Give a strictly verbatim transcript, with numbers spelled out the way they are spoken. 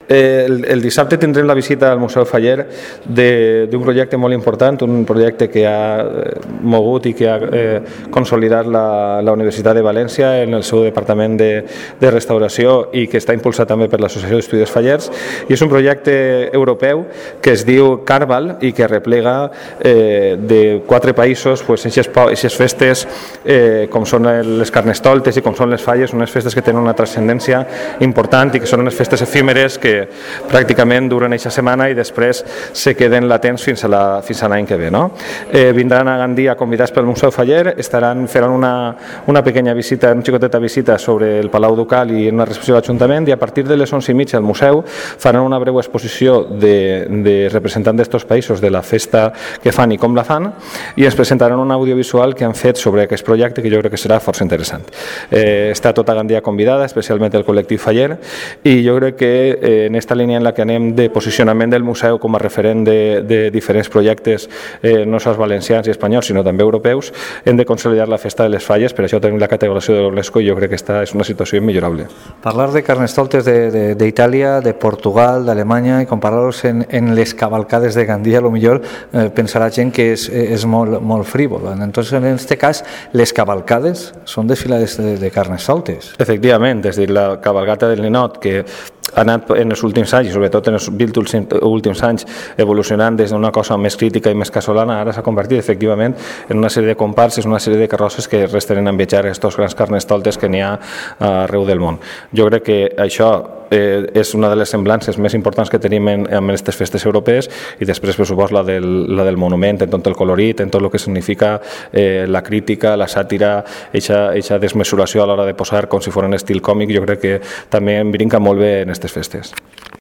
Eh, el, el dissabte tindrem la visita al Museu Faller d'un projecte molt important, un projecte que ha mogut i que ha eh, consolidat la, la Universitat de València en el seu departament de, de restauració i que està impulsat també per l'Associació d'Estudis Fallers, i és un projecte europeu que es diu Carval i que replega eh, de quatre països pues, aquestes festes eh, com són les Carnestoltes i com són les Falles, unes festes que tenen una transcendència important i que són unes festes efímeres que pràcticament duren aquesta setmana i després se queden latents fins a la, fins a l'any que ve. No? Eh, vindran a Gandia convidats pel Museu Faller, estaran, faran una, una pequeña visita, una xicoteta visita sobre el Palau Ducal i una recepció de l'Ajuntament, i a partir de les onze i mitja al museu faran una breu exposició de, de representants d'estos països de la festa que fan i com la fan, i ens presentaran un audiovisual que han fet sobre aquest projecte que jo crec que serà força interessant. Eh, està tota Gandia convidada, especialment el col·lectiu Faller, i jo crec que eh, en esta línia en la que anem de posicionament del museu com a referent de, de diferents projectes, eh, no sols valencians i espanyols, sinó també europeus, hem de consolidar la festa de les Falles, per això tenim la categorització de l'UNESCO i jo crec que esta és una situació immillorable. Parlar de Carnestoltes d'Itàlia, de, de, de Portugal, d'Alemanya, i comparar-los en, en les cavalcades de Gandia, a lo millor eh, pensarà gent que és, és molt, molt frívola. Entonces, en aquest cas, les cavalcades són desfilades de, de Carnestoltes. Efectivament, és a dir, la cavalgata del Ninot, que ha anat en els últims anys, i sobretot en els últims anys, evolucionant des d'una cosa més crítica i més casolana, ara s'ha convertit efectivament en una sèrie de comparses, una sèrie de carrosses que resten a envejar aquests grans carnestoltes que n'hi ha arreu del món. Jo crec que això eh, és una de les semblances més importants que tenim en, en aquestes festes europees, i després, per supost, la del, la del monument, en tot el colorit, en tot el que significa eh, la crítica, la sàtira, aquesta desmesuració a l'hora de posar com si fos en estil còmic, jo crec que també em brinca molt bé en aquestes festes.